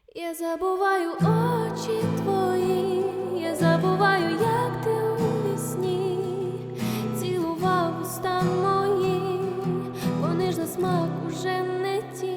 Я забуваю очі твої, я забуваю, як ти у вісні цілував уста мої, вони ж на смак уже не ті.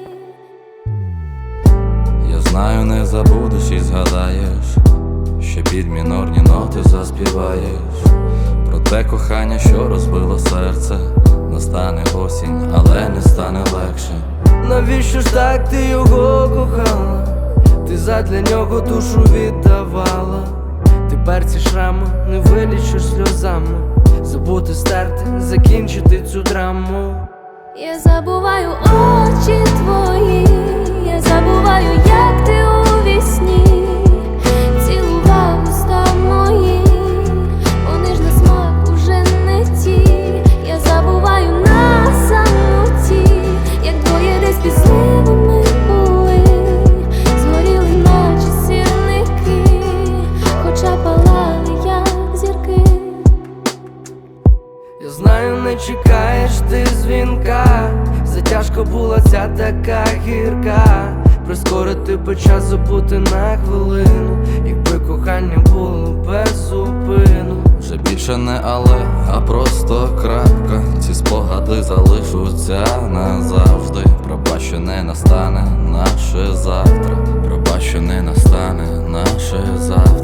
Я знаю, не забудеш і згадаєш, ще під мінорні ноти заспіваєш про те кохання, що розбило серце. Настане осінь, але не стане легше. Навіщо ж так ти його кохала? Ти задля нього душу віддавала. Тепер ці шрами не вилічиш сльозами. Забути, стерти, закінчити цю драму. Я забуваю очі твої, я забуваю, як ти у вісні цілував уста мої, вони ж на смак уже не ті. Я забуваю на самоті, як двоє десь під сливами були, згоріли наче сірники, хоча палали, як зірки. Я знаю, не чекаєш ти дзвінка, затяжка була ця така гірка. Прискорити би час, забути на хвилину, якби кохання було без зупину. Вже більше не але, а просто крапка. Ці спогади залишуться назавжди. Пробач, що не настане наше завтра. Пробач, що не настане наше завтра.